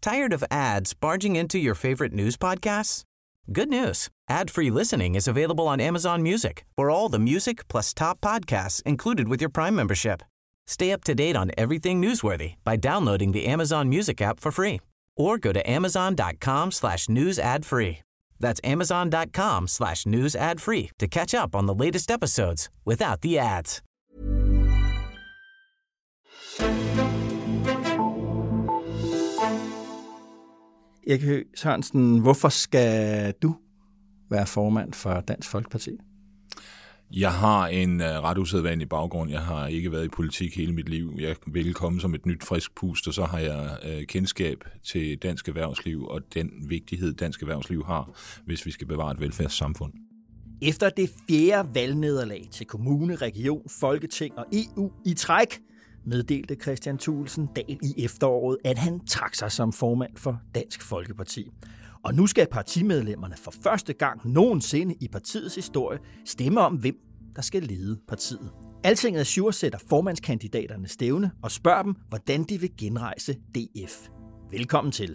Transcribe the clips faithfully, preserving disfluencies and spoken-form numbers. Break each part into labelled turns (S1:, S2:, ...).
S1: Tired of ads barging into your favorite news podcasts? Good news. Ad-free listening is available on Amazon Music for all the music plus top podcasts included with your Prime membership. Stay up to date on everything newsworthy by downloading the Amazon Music app for free or go to amazon.com slash news ad free. That's amazon.com slash news ad free to catch up on the latest episodes without the ads.
S2: Erik Høegh Sørensen, hvorfor skal du være formand for Dansk Folkeparti?
S3: Jeg har en uh, ret usædvanlig baggrund. Jeg har ikke været i politik hele mit liv. Jeg vil komme som et nyt frisk pust, og så har jeg uh, kendskab til dansk erhvervsliv og den vigtighed, dansk erhvervsliv har, hvis vi skal bevare et velfærdssamfund.
S2: Efter det fjerde valgnederlag til kommune, region, folketing og E U i træk, meddelte Kristian Thulesen Dahl i efteråret, at han trak sig som formand for Dansk Folkeparti. Og nu skal partimedlemmerne for første gang nogensinde i partiets historie stemme om, hvem der skal lede partiet. Altinget Azure sætter formandskandidaterne stævne og spørger dem, hvordan de vil genrejse D F. Velkommen til.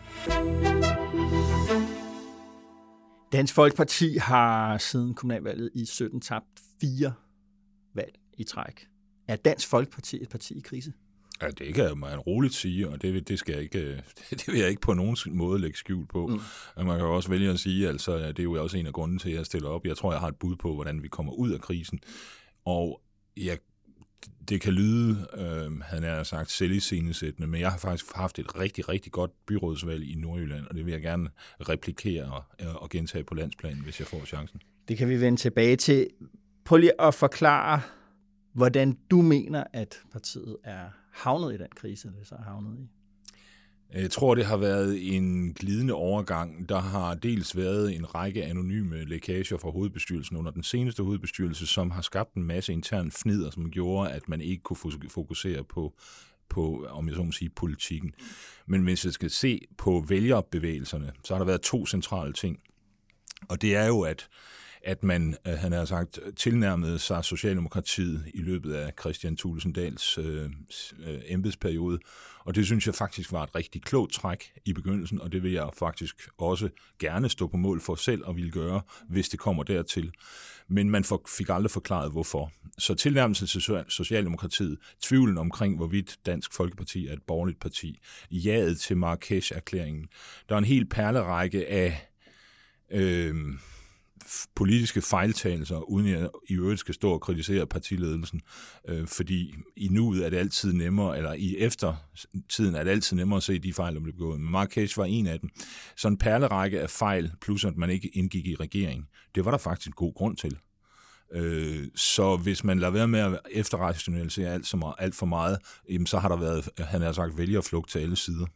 S2: Dansk Folkeparti har siden kommunalvalget i sytten tabt fire valg i træk. Er Dansk Folkeparti et parti i krise?
S3: Ja, det kan man roligt sige, og det, det, skal jeg ikke, det vil jeg ikke på nogen måde lægge skjul på. Mm. Man kan jo også vælge at sige, altså det er jo også en af grunden til, at jeg stiller op. Jeg tror, jeg har et bud på, hvordan vi kommer ud af krisen. Og ja, det kan lyde, øh, han har sagt, selviscenesættende, men jeg har faktisk haft et rigtig, rigtig godt byrådsvalg i Nordjylland, og det vil jeg gerne replikere og, og gentage på landsplanen, hvis jeg får chancen.
S2: Det kan vi vende tilbage til. Prøv lige at forklare, hvordan du mener, at partiet er havnet i den krise, det så er havnet i?
S3: Jeg tror, det har været en glidende overgang. Der har dels været en række anonyme lækager fra hovedbestyrelsen under den seneste hovedbestyrelse, som har skabt en masse intern fnider, som gjorde, at man ikke kunne fokusere på, på om jeg så må sige, politikken. Men hvis jeg skal se på vælgerbevægelserne, så har der været to centrale ting. Og det er jo, at at man, han har sagt, tilnærmede sig Socialdemokratiet i løbet af Kristian Thulesen Dahls øh, embedsperiode. Og det synes jeg faktisk var et rigtig klogt træk i begyndelsen, og det vil jeg faktisk også gerne stå på mål for selv og ville gøre, hvis det kommer dertil. Men man fik aldrig forklaret, hvorfor. Så tilnærmelsen til Socialdemokratiet, tvivlen omkring, hvorvidt Dansk Folkeparti er et borgerligt parti, jaget til Marrakesh-erklæringen. Der er en hel perlerække af Øh, politiske fejltagelser, uden jeg i øvrigt skal stå og kritisere partiledelsen, øh, fordi i nuet er det altid nemmere, eller i eftertiden er det altid nemmere at se de fejl, der blev begået. Men Marrakesh var en af dem. Så en perlerække af fejl, plus at man ikke indgik i regering, det var der faktisk en god grund til. Øh, så hvis man lader være med at efterrationalisere alt, som er alt for meget, jamen, så har der været, han har sagt, vælgerflugt til alle sider.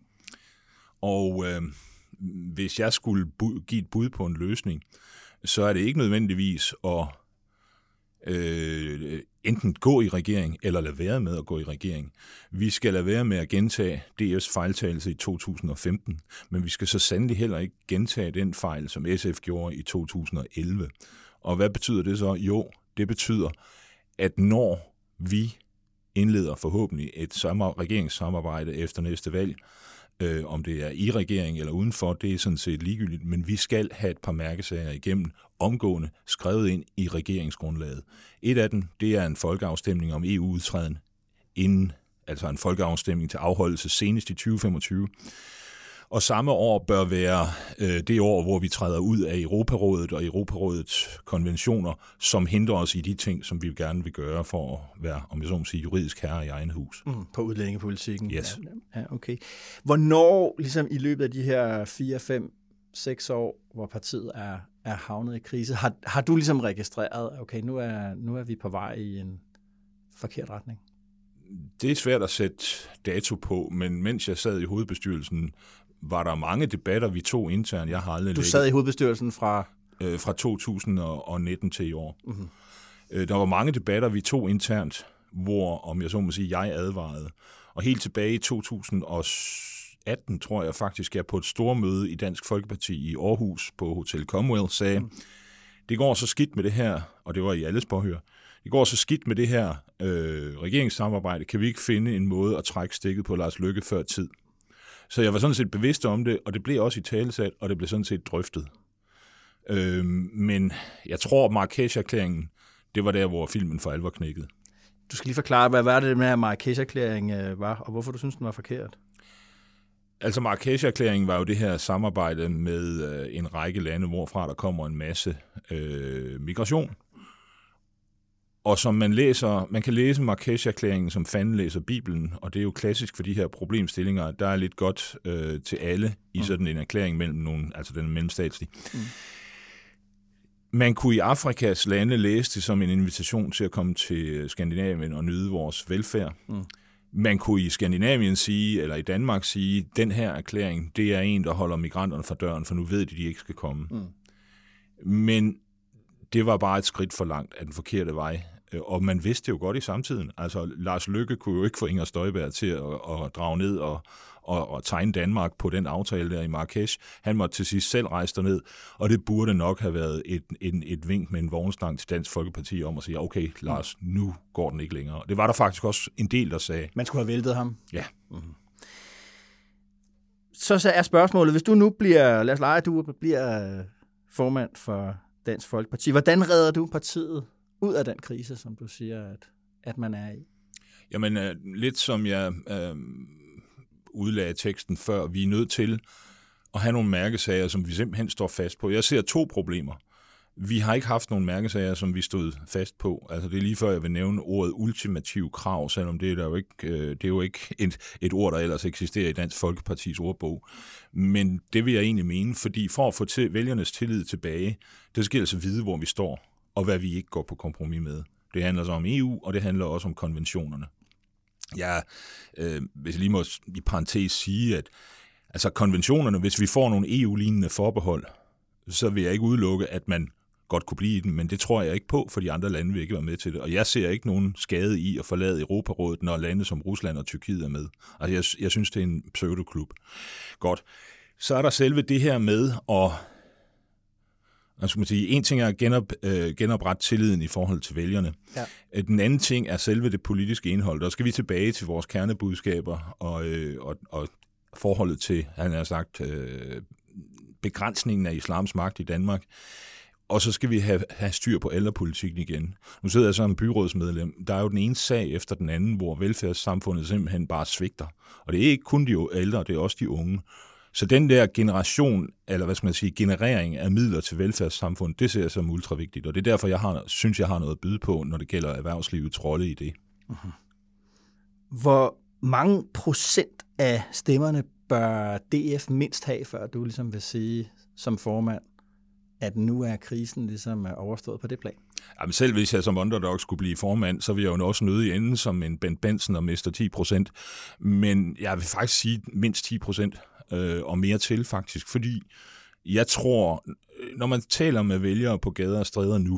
S3: Og øh, hvis jeg skulle bu- give et bud på en løsning, så er det ikke nødvendigvis at øh, enten gå i regering, eller lade være med at gå i regering. Vi skal lade være med at gentage D F's fejltagelse i to tusind og femten, men vi skal så sandelig heller ikke gentage den fejl, som S F gjorde i to tusind og elleve. Og hvad betyder det så? Jo, det betyder, at når vi indleder forhåbentlig et regeringssamarbejde efter næste valg, Øh, om det er i regering eller udenfor, det er sådan set ligegyldigt, men vi skal have et par mærkesager igennem, omgående skrevet ind i regeringsgrundlaget. Et af dem, det er en folkeafstemning om E U-udtræden inden, altså en folkeafstemning til afholdelse senest i tyve femogtyve. Og samme år bør være øh, det år, hvor vi træder ud af Europarådet og Europarådets konventioner, som hindrer os i de ting, som vi gerne vil gøre for at være, om jeg så må sige, juridisk herre i egen hus.
S2: Mm, på udlændingepolitikken?
S3: Yes.
S2: Ja, ja, okay. Hvornår, ligesom i løbet af de her fire, fem, seks år, hvor partiet er, er havnet i krise, har, har du ligesom registreret, okay, nu er, nu er vi på vej i en forkert retning?
S3: Det er svært at sætte dato på, men mens jeg sad i hovedbestyrelsen, var der mange debatter, vi tog internt. Jeg har aldrig
S2: du sad lægget, i hovedbestyrelsen fra?
S3: Øh, fra to tusind og nitten til i år.
S2: Mm-hmm.
S3: Øh, der var mange debatter, vi tog internt, hvor, om jeg så må sige, jeg advarede. Og helt tilbage i to tusind og atten, tror jeg faktisk, jeg på et stormøde i Dansk Folkeparti i Aarhus på Hotel Commonwealth sagde, mm. det går så skidt med det her, og det var i alles påhør, det går så skidt med det her øh, regeringssamarbejde, kan vi ikke finde en måde at trække stikket på Lars Løkke før tid. Så jeg var sådan set bevidst om det, og det blev også i talesat, og det blev sådan set drøftet. Øhm, men jeg tror, Marrakesh-erklæringen, det var der, hvor filmen for alvor knækkede.
S2: Du skal lige forklare, hvad var det med, at Marrakesh-erklæringen var, og hvorfor du synes, den var forkert?
S3: Altså Marrakesh-erklæringen var jo det her samarbejde med øh, en række lande, hvorfra der kommer en masse øh, migration. Og som man læser, man kan læse Marrakesh-erklæringen, som fanden læser Bibelen, og det er jo klassisk for de her problemstillinger. Der er lidt godt øh, til alle i sådan en erklæring mellem nogen, altså den mellemstatslige. Mm. Man kunne i Afrikas lande læse det som en invitation til at komme til Skandinavien og nyde vores velfærd. Mm. Man kunne i Skandinavien sige, eller i Danmark sige, den her erklæring, det er en, der holder migranterne fra døren, for nu ved de, at de ikke skal komme. Mm. Men det var bare et skridt for langt af den forkerte vej. Og man vidste jo godt i samtiden. Altså, Lars Løkke kunne jo ikke få Inger Støjberg til at, at drage ned og, og, og tegne Danmark på den aftale der i Marrakesh. Han måtte til sidst selv rejse derned, og det burde nok have været et, et, et vink med en vognstang til Dansk Folkeparti om at sige, okay, Lars, nu går den ikke længere. Det var der faktisk også en del, der sagde.
S2: Man skulle have væltet ham?
S3: Ja.
S2: Mm-hmm. Så, så er spørgsmålet, hvis du nu bliver, lad os lege, at du bliver formand for Dansk Folkeparti, hvordan redder du partiet ud af den krise, som du siger, at, at man er i?
S3: Jamen, øh, lidt som jeg øh, udlagde teksten før, vi er nødt til at have nogle mærkesager, som vi simpelthen står fast på. Jeg ser to problemer. Vi har ikke haft nogle mærkesager, som vi stod fast på. Altså, det er lige før, jeg vil nævne ordet ultimativ krav, selvom det er, der jo ikke, øh, det er jo ikke et, et ord, der ellers eksisterer i Dansk Folkepartis ordbog. Men det vil jeg egentlig mene, fordi for at få til vælgernes tillid tilbage, det skal altså vide, hvor vi står, og hvad vi ikke går på kompromis med. Det handler så om E U, og det handler også om konventionerne. Jeg øh, hvis jeg lige må i parentes sige, at altså konventionerne, hvis vi får nogle E U-lignende forbehold, så vil jeg ikke udelukke, at man godt kunne blive i den, men det tror jeg ikke på, for de andre lande vil ikke være med til det. Og jeg ser ikke nogen skade i at forlade Europarådet, når lande som Rusland og Tyrkiet er med. Altså jeg, jeg synes, det er en pseudoklub. Godt. Så er der selve det her med at Altså, man sige, en ting er at genop, øh, genoprette tilliden i forhold til vælgerne. Ja. Den anden ting er selve det politiske indhold. Der skal vi tilbage til vores kernebudskaber og, øh, og, og forholdet til, han har sagt, øh, begrænsningen af islams magt i Danmark. Og så skal vi have, have styr på ældrepolitikken igen. Nu sidder jeg som byrådsmedlem. Der er jo den ene sag efter den anden, hvor velfærdssamfundet simpelthen bare svigter. Og det er ikke kun de ældre, det er også de unge. Så den der generation, eller hvad skal man sige, generering af midler til velfærdssamfundet, det ser jeg som ultra vigtigt, og det er derfor, jeg har, synes, jeg har noget at byde på, når det gælder erhvervslivets rolle i det.
S2: Uh-huh. Hvor mange procent af stemmerne bør D F mindst have, før du ligesom vil sige som formand, at nu er krisen ligesom overstået på det plan?
S3: Jamen selv hvis jeg som underdog skulle blive formand, så vil jeg jo også nødig ende som en Bent Benson og mister ti procent. Men jeg vil faktisk sige mindst ti procent. Og mere til faktisk, fordi jeg tror, når man taler med vælgere på gader og stræder nu,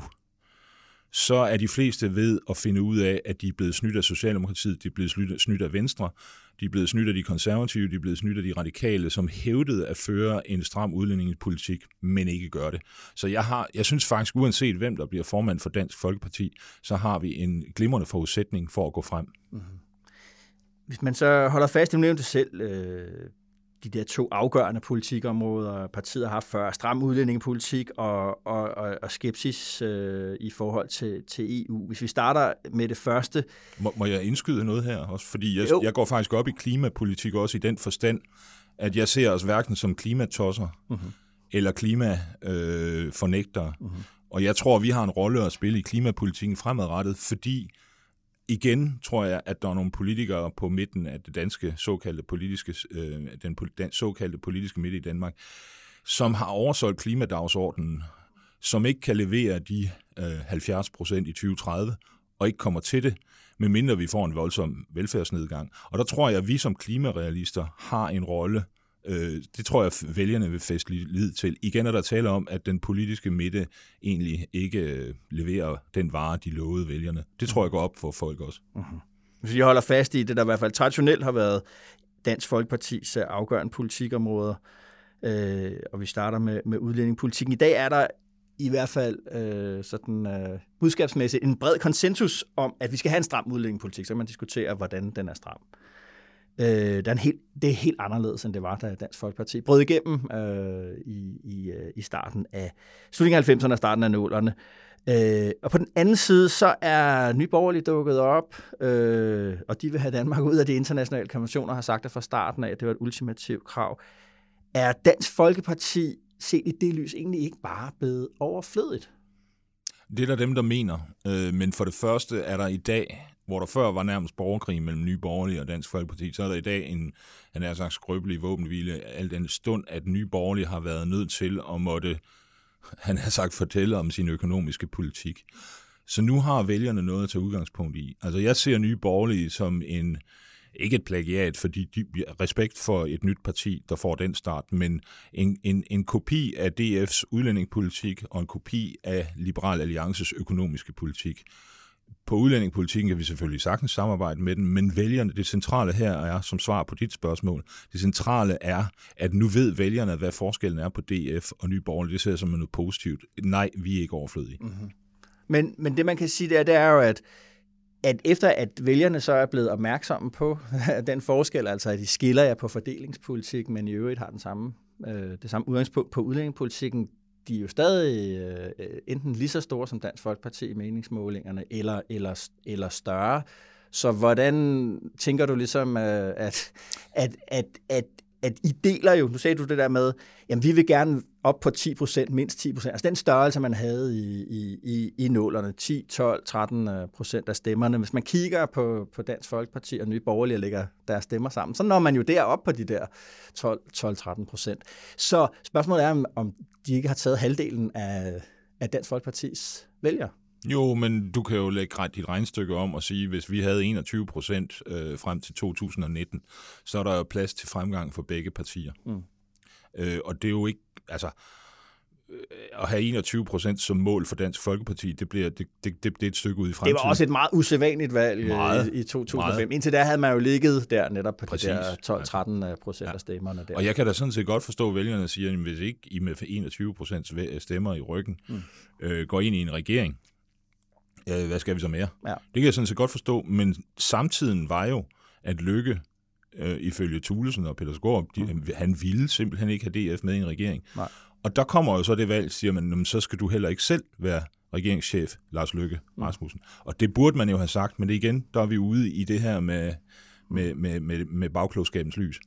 S3: så er de fleste ved at finde ud af, at de er blevet snydt af Socialdemokratiet, de er blevet snydt af Venstre, de er blevet snydt af de konservative, de er blevet snydt af de radikale, som hævdede at føre en stram udlændingepolitik, men ikke gør det. Så jeg, har, jeg synes faktisk, uanset hvem der bliver formand for Dansk Folkeparti, så har vi en glimrende forudsætning for at gå frem. Mm-hmm.
S2: Hvis man så holder fast, du nævnte selv, øh de der to afgørende politikområder, partiet har haft før, stram udlændingepolitik og, og, og, og skepsis øh, i forhold til, til E U. Hvis vi starter med det første...
S3: Må, må jeg indskyde noget her også? Fordi jeg, jeg går faktisk op i klimapolitik også i den forstand, at jeg ser os hverken som klimatosser uh-huh. eller klimafornægtere. Øh, uh-huh. Og jeg tror, vi har en rolle at spille i klimapolitikken fremadrettet, fordi igen tror jeg, at der er nogle politikere på midten af det danske såkaldte politiske, øh, den, den såkaldte politiske midte i Danmark, som har oversolgt klimadagsordenen, som ikke kan levere de øh, halvfjerds procent i tyve tredive, og ikke kommer til det, medmindre vi får en voldsom velfærdsnedgang. Og der tror jeg, at vi som klimarealister har en rolle. Øh, det tror jeg, at vælgerne vil fæste lid til. Igen er der tale om, at den politiske midte egentlig ikke øh, leverer den vare, de lovede vælgerne. Det tror jeg går op for folk også.
S2: Uh-huh. Hvis vi holder fast i det, der i hvert fald traditionelt har været Dansk Folkepartis afgørende politikområder, øh, og vi starter med, med udlændingepolitikken. I dag er der i hvert fald øh, sådan øh, budskabsmæssigt en bred konsensus om, at vi skal have en stram udlændingepolitik, så kan man diskutere, hvordan den er stram. Øh, det, er en helt, det er helt anderledes, end det var, da Dansk Folkeparti brød igennem øh, i, i, i starten af slutningen af halvfemserne og starten af nullerne. Øh, og på den anden side, så er Nye Borgerlige dukket op, øh, og de vil have Danmark ud af de internationale konventioner, har sagt det fra starten af, at det var et ultimativt krav. Er Dansk Folkeparti set i det lys egentlig ikke bare blevet overflødigt?
S3: Det er der dem, der mener. Øh, men for det første er der i dag, hvor der før var nærmest borgerkrig mellem Nye Borgerlige og Dansk Folkeparti, så er der i dag en, han er sagt, skrøbelig våbenhvile, al den stund, at Nye Borgerlige har været nødt til at måtte, han har sagt, fortælle om sin økonomiske politik. Så nu har vælgerne noget at tage udgangspunkt i. Altså jeg ser Nye Borgerlige som en, ikke et plagiat, fordi de respekt for et nyt parti, der får den start, men en, en, en kopi af D F's udlændingepolitik og en kopi af Liberal Alliances økonomiske politik. På udlændingepolitikken kan vi selvfølgelig sagtens samarbejde med den, men vælgerne, det centrale her er, som svar på dit spørgsmål, det centrale er, at nu ved vælgerne, hvad forskellen er på D F og Nye Borgerlige. Det ser jeg som noget positivt. Nej, vi er ikke overflødige.
S2: Mm-hmm. Men, men det man kan sige, det er, det er jo, at at efter at vælgerne så er blevet opmærksomme på den forskel, altså at de skiller jer på fordelingspolitik, men i øvrigt har den samme, øh, det samme udgangspunkt på udlændingepolitikken, de er jo stadig øh, enten lige så store som Dansk Folkeparti i meningsmålingerne, eller, eller, eller større. Så hvordan tænker du ligesom, øh, at, at, at, at, at I deler jo, nu sagde du det der med, jamen vi vil gerne op på ti procent, mindst ti procent, altså den størrelse, man havde i, i, i, i nullerne, ti, tolv, tretten procent af stemmerne. Hvis man kigger på, på Dansk Folkeparti og Nye Borgerlige og lægger deres stemmer sammen, så når man jo derop på de der tolv til tretten procent. Så spørgsmålet er, om de ikke har taget halvdelen af, af Dansk Folkepartis vælgere.
S3: Jo, men du kan jo lægge dit regnstykke om og sige, hvis vi havde enogtyve procent øh, frem til to tusind og nitten, så er der jo plads til fremgang for begge partier. Mm. Øh, og det er jo ikke, altså, øh, at have enogtyve procent som mål for Dansk Folkeparti, det bliver det, det, det, det er et stykke ud i fremtiden.
S2: Det var også et meget usædvanligt valg meget, i to tusind og fem. Meget. Indtil da havde man jo ligget der netop på Præcis. De der tolv til tretten procent ja. Af stemmerne der.
S3: Og jeg kan da sådan set godt forstå, at vælgerne siger, at hvis ikke I med enogtyve procent stemmer i ryggen mm. øh, går ind i en regering, øh, hvad skal vi så mere? Ja. Det kan jeg sådan set godt forstå, men samtiden var jo, at Løkke øh, ifølge Thulesen og Peter Skaarup, de, mm. han ville simpelthen ikke have D F med i en regering. Nej. Og der kommer jo så det valg, siger man, så skal du heller ikke selv være regeringschef, Lars Løkke Rasmussen. Mm. Og det burde man jo have sagt, men det igen, der er vi ude i det her med, med, med, med, med bagklogskabens lys.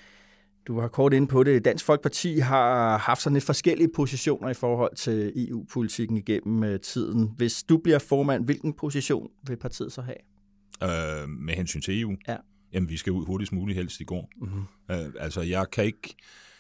S2: Du har kort inde på det. Dansk Folkeparti har haft sådan lidt forskellige positioner i forhold til E U-politikken igennem tiden. Hvis du bliver formand, hvilken position vil partiet så have?
S3: Øh, med hensyn til E U?
S2: Ja.
S3: Jamen, vi skal ud hurtigst muligt helst i går. Mm-hmm. Øh, altså, jeg kan ikke...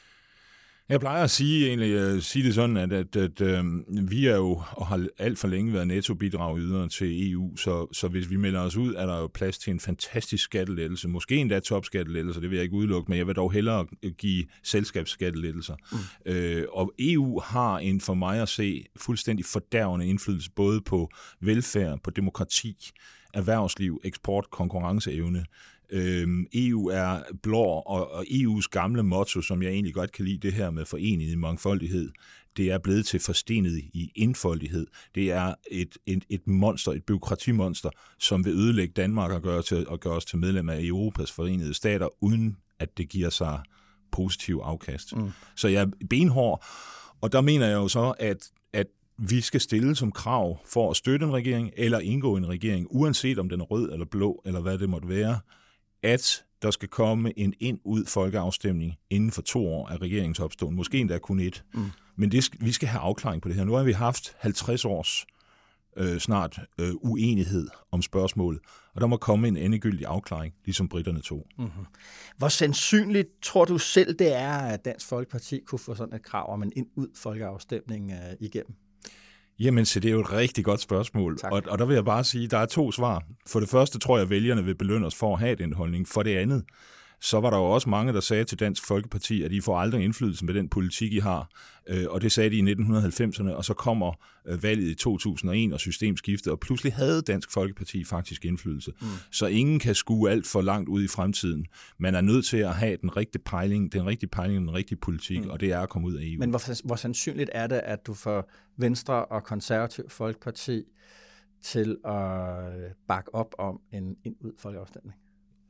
S3: Jeg plejer at sige, egentlig, uh, sige det sådan, at, at, at uh, vi er jo og har alt for længe været nettobidragydere til E U, så, så hvis vi melder os ud, er der jo plads til en fantastisk skattelettelse. Måske endda topskattelettelser, det vil jeg ikke udelukke, men jeg vil dog hellere give selskabsskattelettelser. Mm. Uh, og E U har en for mig at se fuldstændig fordærvende indflydelse både på velfærd, på demokrati, erhvervsliv, eksport, konkurrenceevne. Øhm, E U er blå, og, og E U's gamle motto, som jeg egentlig godt kan lide, det her med forenet i mangfoldighed, det er blevet til forstenet i enfoldighed. Det er et, et, et monster, et byråkratimonster, som vil ødelægge Danmark og gøre, til, og gøre os til medlem af Europas forenede stater, uden at det giver sig positiv afkast. Mm. Så jeg er benhård, og der mener jeg jo så, at, at vi skal stille som krav for at støtte en regering, eller indgå en regering, uanset om den er rød eller blå, eller hvad det måtte være, at der skal komme en ind-ud folkeafstemning inden for to år af regeringens opståen. Måske endda kun et. Mm. Men det, vi skal have afklaring på det her. Nu har vi haft halvtreds års øh, snart øh, uenighed om spørgsmålet, og der må komme en endegyldig afklaring, ligesom britterne tog. Mm-hmm.
S2: Hvor sandsynligt tror du selv, det er, at Dansk Folkeparti kunne få sådan et krav om en ind-ud folkeafstemning øh, igennem?
S3: Jamen, så det er jo et rigtig godt spørgsmål, og, og der vil jeg bare sige, at der er to svar. For det første tror jeg, at vælgerne vil belønne os for at have den holdning. For det andet, så var der jo også mange, der sagde til Dansk Folkeparti, at I får aldrig indflydelse med den politik, I har. Og det sagde de i nitten halvfemserne, og så kommer valget i to tusind og en og systemskiftet, og pludselig havde Dansk Folkeparti faktisk indflydelse. Mm. Så ingen kan skue alt for langt ud i fremtiden. Man er nødt til at have den rigtige pejling, den rigtige pejling, den rigtige politik, mm. og det er at komme ud af E U.
S2: Men hvor, hvor sandsynligt er det, at du får Venstre og Konservativ Folkeparti til at bakke op om en, en ud folkeafstemning?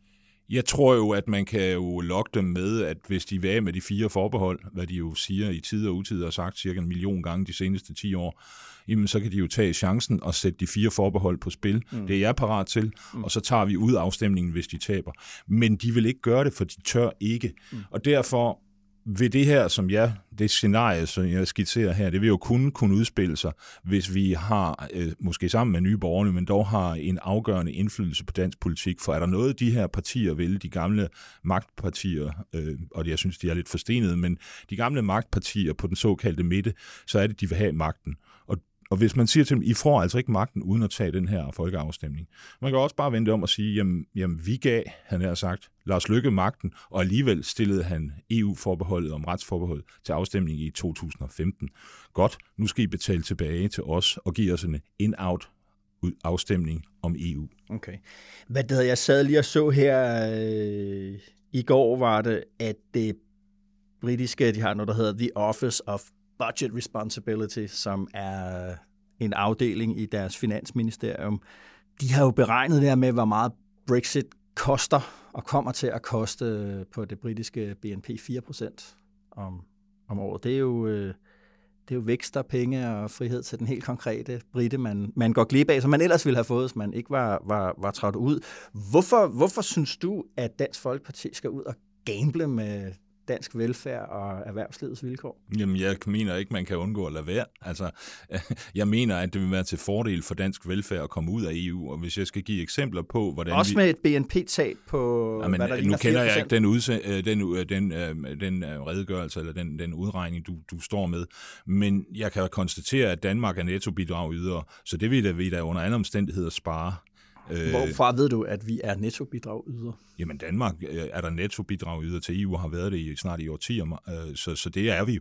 S3: Jeg tror jo, at man kan jo lokke dem med, at hvis de vil af med de fire forbehold, hvad de jo siger i tid og utid, og sagt cirka en million gange de seneste ti år, jamen så kan de jo tage chancen og sætte de fire forbehold på spil. Mm. Det er jeg parat til, mm. og så tager vi ud afstemningen, hvis de taber. Men de vil ikke gøre det, for de tør ikke. Mm. Og derfor ved det her, som jeg, det scenarie, som jeg skitserer her, det vil jo kun kunne udspille sig, hvis vi har, øh, måske sammen med Nye Borgerlige, men dog har en afgørende indflydelse på dansk politik. For er der noget, de her partier vil, de gamle magtpartier, øh, og jeg synes, de er lidt forstenede, men de gamle magtpartier på den såkaldte midte, så er det, de vil have magten. Og Og hvis man siger til dem, I får altså ikke magten uden at tage den her folkeafstemning. Man kan også bare vende om og sige, jamen, jamen vi gav, han har sagt, Lars Løkke magten, og alligevel stillede han E U-forbeholdet om retsforbehold til afstemning i to tusind og femten. Godt, nu skal I betale tilbage til os og give os en in-out afstemning om E U.
S2: Okay. Hvad det hedder, jeg sad lige og så her øh, i går, var det, at det britiske, de har noget, der hedder The Office of Budget Responsibility, som er en afdeling i deres finansministerium. De har jo beregnet det her med, hvor meget Brexit koster og kommer til at koste på det britiske B N P fire procent om, om året. Det er jo, det er jo vækst og penge og frihed til den helt konkrete brite, man, man går glip af, som man ellers ville have fået, hvis man ikke var, var, var trådt ud. Hvorfor, hvorfor synes du, at Dansk Folkeparti skal ud og gamble med dansk velfærd og erhvervslivets vilkår?
S3: Jamen, jeg mener ikke, man kan undgå at lade være. Altså, jeg mener, at det vil være til fordel for dansk velfærd at komme ud af E U, og hvis jeg skal give eksempler på, hvordan
S2: også
S3: vi...
S2: med et B N P-tab på,
S3: Jamen,
S2: hvad der
S3: nu kender jeg ikke den, udse... den, den, den, den redegørelse, eller den, den udregning, du, du står med, men jeg kan konstatere, at Danmark er nettobidragyder, så det vil vi da under andre omstændigheder spare.
S2: Hvorfra ved du, at vi er nettobidragyder?
S3: Jamen Danmark er der nettobidragyder til E U, og har været det i, snart i årtier, så, så det er vi jo.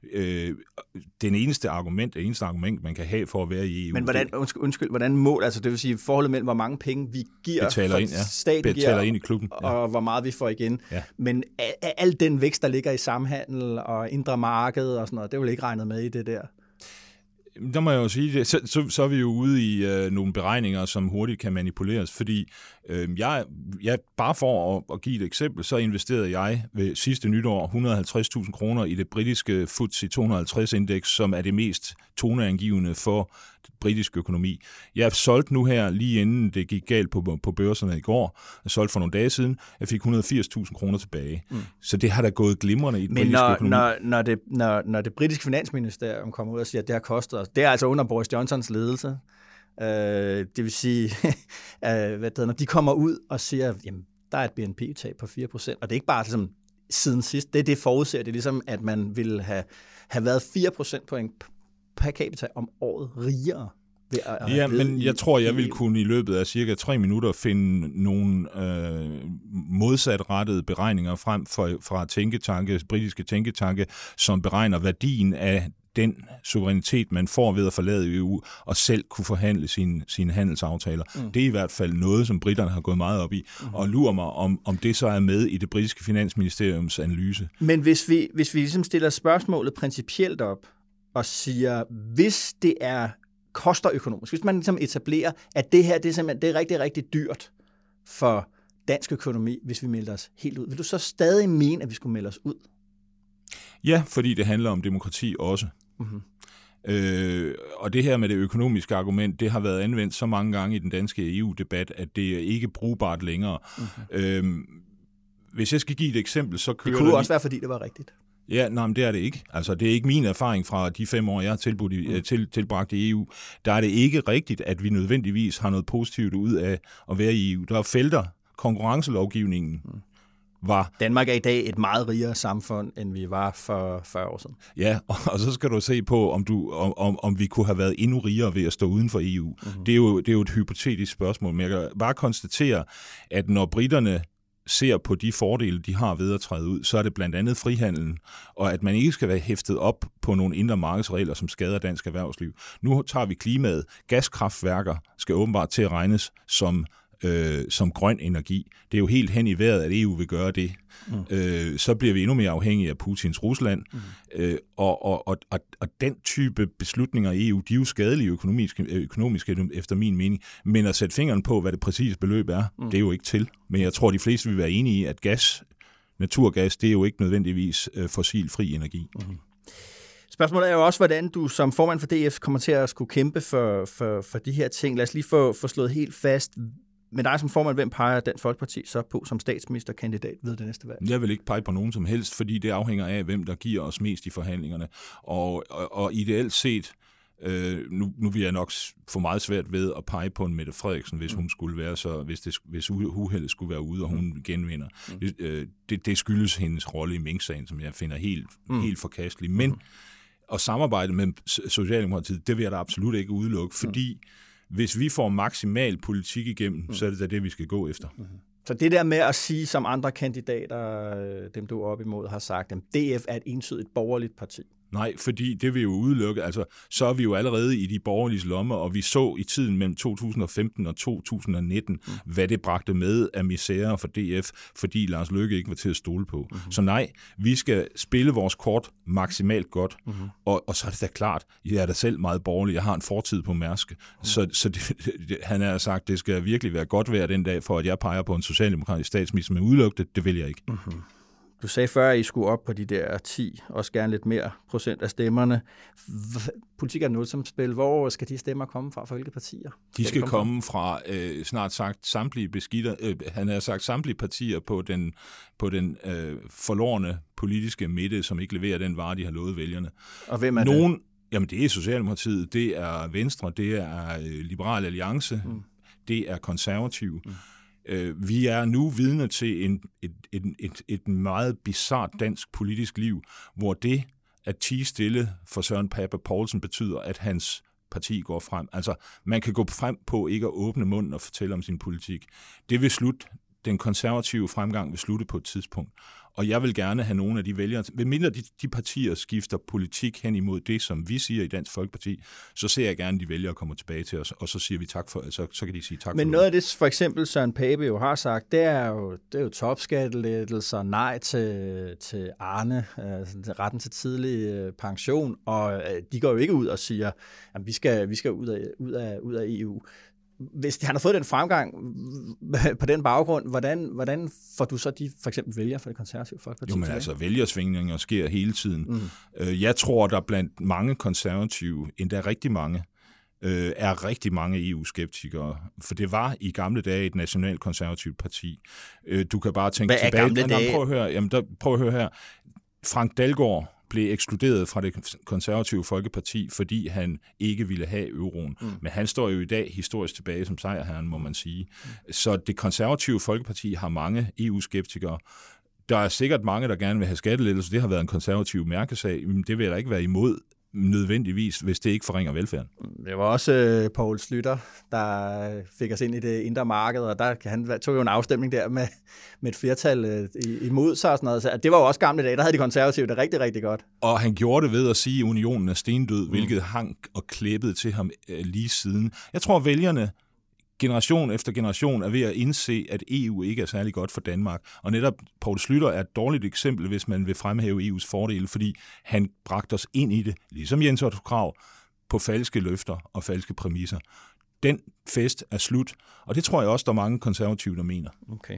S3: Den eneste argument, det eneste argument, man kan have for at være i E U...
S2: Men hvordan, undskyld, undskyld hvordan mål, altså det vil sige forholdet mellem, hvor mange penge vi giver,
S3: betaler ind, ja.
S2: staten
S3: betaler
S2: giver,
S3: ind i klubben, ja.
S2: og hvor meget vi får igen.
S3: Ja.
S2: Men al den vækst, der ligger i samhandel og indre marked og sådan noget, det er vel ikke regnet med i det der?
S3: Der må jeg jo sige, så, så, så er vi jo ude i øh, nogle beregninger, som hurtigt kan manipuleres, fordi øh, jeg, jeg, bare for at, at give et eksempel, så investerede jeg ved sidste nytår et hundrede og halvtreds tusind kroner i det britiske F T S E to hundrede og halvtreds indeks, som er det mest toneangivende for britisk økonomi. Jeg solgte nu her, lige inden det gik galt på, på børserne i går, jeg solgte for nogle dage siden, jeg fik et hundrede og firs tusind kroner tilbage. Mm. Så det har da gået glimrende i den britiske
S2: når,
S3: økonomi.
S2: Når, når, det, når, når det britiske finansministerium kommer ud og siger, at det har kostet os, det er altså under Boris Johnsons ledelse. Øh, det vil sige, øh, hvad det, når de kommer ud og siger, jamen, der er et B N P-tab på fire procent, og det er ikke bare ligesom, siden sidst, det er det forudser, det er ligesom, at man ville have, have været fire procentpoint per capita om året rigere.
S3: Ja, men jeg tror, jeg vil kunne i løbet af cirka tre minutter finde nogle øh, modsatrettede beregninger frem fra, fra tænketanke, britiske tænketanke, som beregner værdien af den suverænitet, man får ved at forlade E U, og selv kunne forhandle sine, sine handelsaftaler. Mm. Det er i hvert fald noget, som briterne har gået meget op i, mm. og lurer mig, om, om det så er med i det britiske finansministeriums analyse.
S2: Men hvis vi, hvis vi ligesom stiller spørgsmålet principielt op, og siger, hvis det er koster økonomisk, hvis man ligesom etablerer, at det her det er, simpelthen, det er rigtig, rigtig dyrt for dansk økonomi, hvis vi melder os helt ud, vil du så stadig mene, at vi skulle melde os ud?
S3: Ja, fordi det handler om demokrati også. Mm-hmm. Øh, og det her med det økonomiske argument, det har været anvendt så mange gange i den danske E U-debat, at det er ikke brugbart længere. Mm-hmm. Øh, hvis jeg skal give et eksempel, så kører
S2: det kunne
S3: der
S2: også være, fordi det var rigtigt.
S3: Ja, nej, men det er det ikke. Altså, det er ikke min erfaring fra de fem år, jeg har tilbudt i, mm. til, tilbragt i E U. Der er det ikke rigtigt, at vi nødvendigvis har noget positivt ud af at være i E U. Der er felter, konkurrencelovgivningen mm. var...
S2: Danmark er i dag et meget rigere samfund, end vi var for fyrre år siden.
S3: Ja, og, og så skal du se på, om, du, om, om vi kunne have været endnu rigere ved at stå uden for E U. Mm. Det, er jo, det er jo et hypotetisk spørgsmål, men jeg kan bare konstatere, at når britterne ser på de fordele, de har ved at træde ud, så er det blandt andet frihandelen, og at man ikke skal være hæftet op på nogle indre markedsregler, som skader dansk erhvervsliv. Nu tager vi klimaet. Gaskraftværker skal åbenbart til at regnes som øh, som grøn energi. Det er jo helt hen i vejret, at E U vil gøre det. Mm. Øh, så bliver vi endnu mere afhængige af Putins Rusland. Mm. Øh, og, og, og, og den type beslutninger i E U, de er jo skadelige økonomisk, økonomisk efter min mening. Men at sætte fingeren på, hvad det præcise beløb er, mm. det er jo ikke til. Men jeg tror, de fleste vil være enige i, at gas, naturgas, det er jo ikke nødvendigvis øh, fossilfri energi. Mm.
S2: Spørgsmålet er jo også, hvordan du som formand for D F kommer til at skulle kæmpe for, for, for de her ting. Lad os lige få, få slået helt fast. Men dig som formand, hvem peger Dansk Folkeparti så på som statsministerkandidat ved det næste valg?
S3: Jeg vil ikke pege på nogen som helst, fordi det afhænger af, hvem der giver os mest i forhandlingerne. Og, og, og ideelt set, øh, nu, nu vil jeg nok få meget svært ved at pege på en Mette Frederiksen, hvis hun skulle være så, hvis, det, hvis uheldet skulle være ude, og hun genvinder. Mm. Det, det, det skyldes hendes rolle i Mink-sagen, som jeg finder helt, mm. helt forkastelig. Men mm. at samarbejde med Socialdemokratiet, det vil jeg da absolut ikke udelukke, fordi mm. hvis vi får maksimal politik igennem, mm. så er det da det, vi skal gå efter. Mm.
S2: Så det der med at sige, som andre kandidater, dem du er op imod, har sagt, at D F er et entydigt borgerligt parti.
S3: Nej, fordi det vil jo udelukke, altså så er vi jo allerede i de borgerlige lommer, og vi så i tiden mellem to tusind og femten og to tusind og nitten, mm. hvad det bragte med af misære for D F, fordi Lars Løkke ikke var til at stole på. Mm-hmm. Så nej, vi skal spille vores kort maksimalt godt, mm-hmm. og, og så er det da klart, jeg er da selv meget borgerlig, jeg har en fortid på Mærsk, mm. så, så det, det, han har sagt, det skal virkelig være godt vejr den dag, for at jeg peger på en socialdemokratisk statsminister, men udelukke det, det vil jeg ikke. Mm-hmm.
S2: Du sagde før, at I skulle op på de der ti, også gerne lidt mere procent af stemmerne. Politik er noget som spil. Hvor skal de stemmer komme fra for hvilke partier?
S3: De skal komme, komme fra øh, snart sagt samtlige beskitter, øh, han har sagt samtlige partier på den, på den øh, forlorne politiske midte, som ikke leverer den vare, de har lovet vælgerne.
S2: Og hvem er
S3: Nogen,
S2: det?
S3: Jamen det er Socialdemokratiet, det er Venstre, det er øh, Liberal Alliance, mm. det er Konservative. Mm. Vi er nu vidne til en, et, et, et, et meget bizart dansk politisk liv, hvor det at tie stille for Søren Pape Poulsen betyder, at hans parti går frem. Altså, man kan gå frem på ikke at åbne munden og fortælle om sin politik. Det vil slutte. Den konservative fremgang vil slutte på et tidspunkt. Og jeg vil gerne have nogle af de vælgere, ved mindre de, de partier skifter politik hen imod det, som vi siger i Dansk Folkeparti, så ser jeg gerne, at de vælgere kommer tilbage til os, og så siger vi tak for, så, så kan de sige tak
S2: Men
S3: for
S2: noget af det, for eksempel Søren Pape jo har sagt, det er jo, det er jo topskattelettelser, nej til, til Arne, altså retten til tidlig pension, og de går jo ikke ud og siger, at vi skal, vi skal ud, af, ud, af, ud af E U. Hvis han har fået den fremgang på den baggrund, hvordan, hvordan får du så de for eksempel vælgere for det konservative Folkeparti?
S3: Jo, men altså vælgersvingninger sker hele tiden. Mm. Jeg tror, der blandt mange konservative, endda rigtig mange, er rigtig mange E U-skeptikere. For det var i gamle dage et nationalt konservativt parti. Du kan bare tænke
S2: Hvad
S3: tilbage.
S2: Gamle dage?
S3: Prøv at høre, jamen, der, prøv at høre her. Frank Dalgaard blev ekskluderet fra det konservative Folkeparti, fordi han ikke ville have euroen. Mm. Men han står jo i dag historisk tilbage som sejrherren, må man sige. Mm. Så det konservative Folkeparti har mange E U-skeptikere. Der er sikkert mange, der gerne vil have skattelettelser. Det har været en konservativ mærkesag. Men det vil jeg da ikke være imod nødvendigvis, hvis det ikke forringer velfærden. Det
S2: var også øh, Poul Schlüter, der fik os ind i det indre marked, og der han tog jo en afstemning der med, med et flertal øh, imod sig og sådan noget. Så det var jo også gamle dage, der havde de konservative det rigtig, rigtig godt.
S3: Og han gjorde det ved at sige, at unionen er stendød, mm. hvilket hang og klæbede til ham øh, lige siden. Jeg tror, vælgerne generation efter generation er ved at indse, at E U ikke er særlig godt for Danmark. Og netop Poul Schlüter er et dårligt eksempel, hvis man vil fremhæve E U's fordele, fordi han bragte os ind i det, ligesom Jens Otto Krag, på falske løfter og falske præmisser. Den fest er slut, og det tror jeg også, der er mange konservative, der mener.
S2: Okay.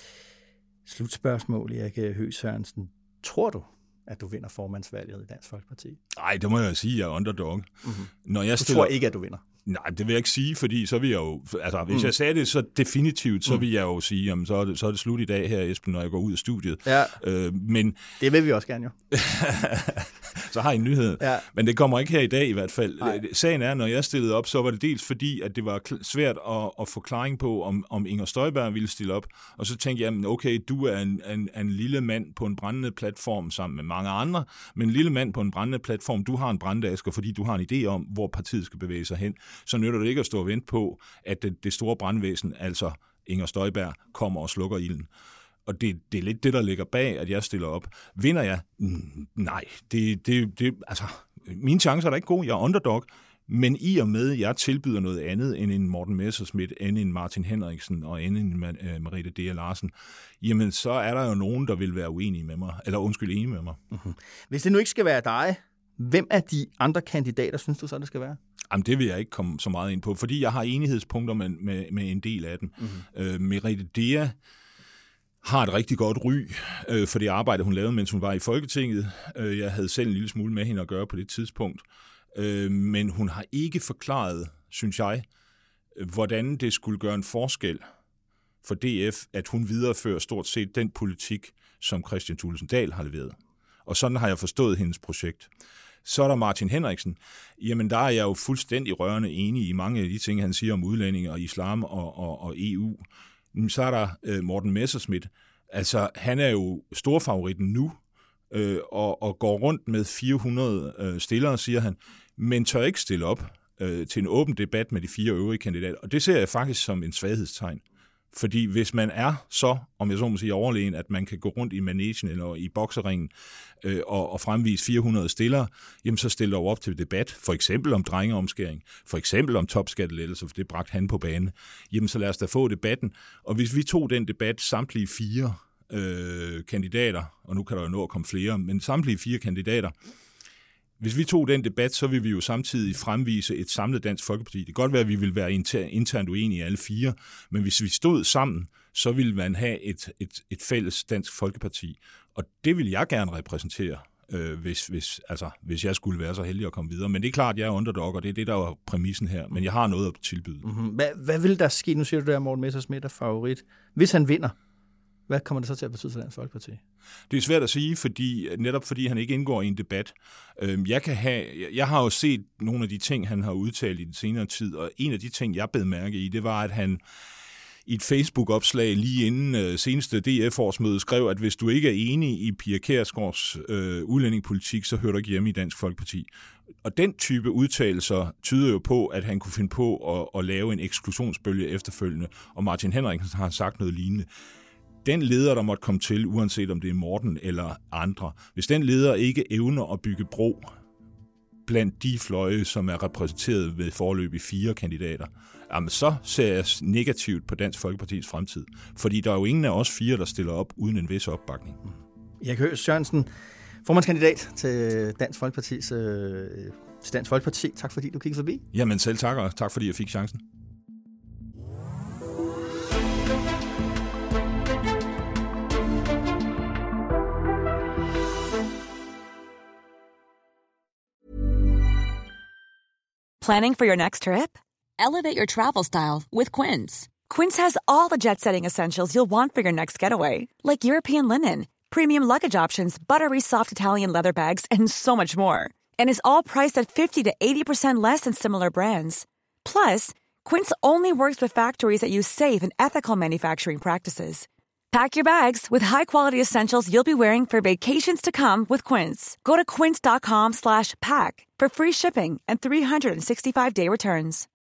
S2: Slutspørgsmål, Erik Høegh Sørensen. Tror du, at du vinder formandsvalget i Dansk Folkeparti?
S3: Nej, det må jeg sige, jeg er underdog. Mm-hmm. Når jeg
S2: du
S3: stiller...
S2: tror ikke, at du vinder?
S3: Nej, det vil jeg ikke sige, fordi så vil jeg jo... Altså, hvis mm. jeg sagde det så definitivt, så mm. vil jeg jo sige, jamen, så er, det, så er det slut i dag her, Esben, når jeg går ud af studiet.
S2: Ja.
S3: Øh, men...
S2: Det vil vi også gerne, jo.
S3: Så har I en nyhed.
S2: Ja.
S3: Men det kommer ikke her i dag i hvert fald.
S2: Nej.
S3: Sagen er, når jeg stillede op, så var det dels fordi, at det var svært at, at få klaring på, om, om Inger Støjberg ville stille op. Og så tænkte jeg, okay, du er en, en, en lille mand på en brændende platform sammen med mange andre, men en lille mand på en brændende platform, du har en brandæsker, fordi du har en idé om, hvor partiet skal bevæge sig hen. Så nytter det ikke at stå og vente på, at det, det store brandvæsen, altså Inger Støjberg, kommer og slukker ilden. Og det, det er lidt det, der ligger bag, at jeg stiller op. Vinder jeg? Nej. Det, det, det, altså, mine chancer er da ikke gode. Jeg er underdog. Men i og med, at jeg tilbyder noget andet end en Morten Messerschmidt, end en Martin Henriksen og end en Merete Dea Larsen, jamen så er der jo nogen, der vil være uenige med mig, eller undskyld, enige med mig. Mm-hmm.
S2: Hvis det nu ikke skal være dig, hvem af de andre kandidater synes du så, det skal være?
S3: Jamen, det vil jeg ikke komme så meget ind på, fordi jeg har enighedspunkter med, med, med en del af dem. Mm-hmm. Øh, Merete Dea har et rigtig godt ry øh, for det arbejde, hun lavede, mens hun var i Folketinget. Øh, jeg havde selv en lille smule med hende at gøre på det tidspunkt. Øh, men hun har ikke forklaret, synes jeg, hvordan det skulle gøre en forskel for D F, at hun viderefører stort set den politik, som Kristian Thulesen Dahl har leveret. Og sådan har jeg forstået hendes projekt. Så er der Martin Henriksen. Jamen, der er jeg jo fuldstændig rørende enig i mange af de ting, han siger om udlændinge og islam og, og, og E U. Så er der øh, Morten Messerschmidt. Altså, han er jo storfavoritten nu, øh, og, og går rundt med fire hundrede øh, stillere, siger han, men tør ikke stille op øh, til en åben debat med de fire øvrige kandidater. Og det ser jeg faktisk som en svaghedstegn. Fordi hvis man er så, om jeg så må sige, overlegen, at man kan gå rundt i manegen eller i bokseringen øh, og, og fremvise fire hundrede stillere, jamen så stiller du op til debat, for eksempel om drengeomskæring, for eksempel om topskattelettelser, for det bragte han på banen. Jamen så lad os da få debatten. Og hvis vi tog den debat, samtlige fire øh, kandidater, og nu kan der jo nå at komme flere, men samtlige fire kandidater, hvis vi tog den debat, så vil vi jo samtidig fremvise et samlet Dansk Folkeparti. Det kan godt være, at vi vil være inter- internt uenige alle fire, men hvis vi stod sammen, så ville man have et, et, et fælles Dansk Folkeparti. Og det vil jeg gerne repræsentere, øh, hvis, hvis, altså, hvis jeg skulle være så heldig at komme videre. Men det er klart, at jeg er underdog, og det er det, der er præmissen her. Men jeg har noget at tilbyde. Mm-hmm.
S2: Hvad, hvad vil der ske? Nu siger du, der Morten Messerschmidt er favorit. Hvis han vinder, hvad kommer det så til at betyde for Dansk Folkeparti?
S3: Det er svært at sige, fordi, netop fordi han ikke indgår i en debat. Jeg, kan have, jeg har jo set nogle af de ting, han har udtalt i den senere tid, og en af de ting, jeg bed mærke i, det var, at han i et Facebook-opslag lige inden seneste D F-årsmøde skrev, at hvis du ikke er enig i Pia Kjærsgaards øh, udlændingepolitik, så hører du ikke hjemme i Dansk Folkeparti. Og den type udtalelser tyder jo på, at han kunne finde på at, at lave en eksklusionsbølge efterfølgende, og Martin Henriksen har sagt noget lignende. Den leder, der måtte komme til, uanset om det er Morten eller andre, hvis den leder ikke evner at bygge bro blandt de fløje, som er repræsenteret ved foreløbig fire kandidater, jamen så ser jeg negativt på Dansk Folkepartis fremtid. Fordi der er jo ingen af os fire, der stiller op uden en vis opbakning.
S2: Erik Høegh Sørensen, formandskandidat til Dansk Folkepartis, øh, til Dansk Folkeparti. Tak fordi du kiggede forbi.
S3: Jamen selv tak, og tak fordi jeg fik chancen.
S4: Planning for your next trip? Elevate your travel style with Quince. Quince has all the jet-setting essentials you'll want for your next getaway, like European linen, premium luggage options, buttery soft Italian leather bags, and so much more. And is all priced at fifty to eighty percent less than similar brands. Plus, Quince only works with factories that use safe and ethical manufacturing practices. Pack your bags with high-quality essentials you'll be wearing for vacations to come with Quince. Go to quince.com slash pack for free shipping and three hundred sixty-five day returns.